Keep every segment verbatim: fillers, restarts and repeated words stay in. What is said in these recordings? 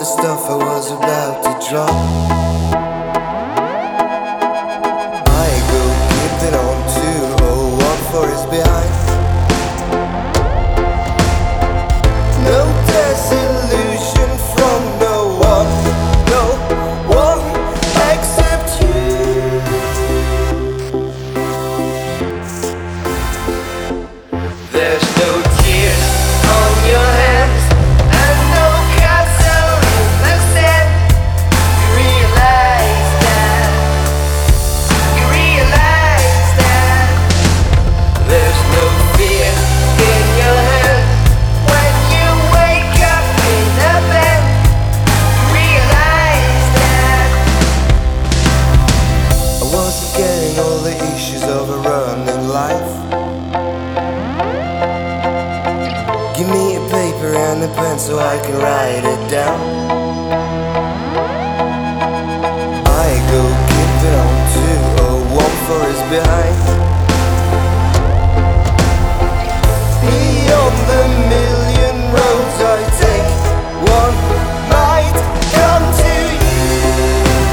the stuff I was about to drop. I go keeping on to oh, what for is behind. No disillusion from no one, no one except you. There's no tears on your hands and no castle in the sand. You realize that, you realize that. There's no fear in your head when you wake up in the bed. You realize that. I wasn't getting all the issues of a running life. Give me a paper and a pen so I can write it down. I go keeping on to oh, one for is behind. Beyond the million roads I take, one might come to you.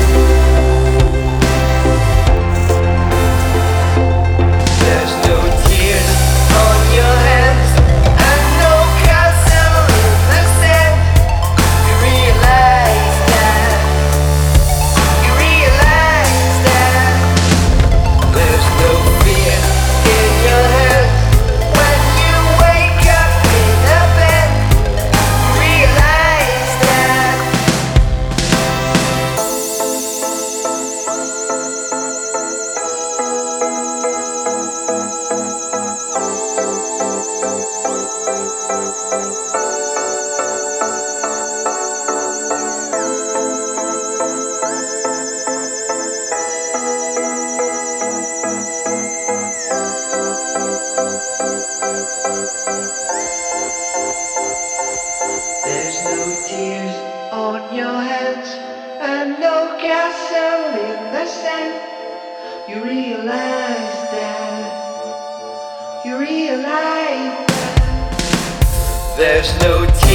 There's no tears on your hands and no castle in the sand. You realize that, you realize that. There's no fear in your head when you wake up in the bed. You realize that. There's no tears on your hands and no castle in the sand. You realize that, you realize that. There's no tears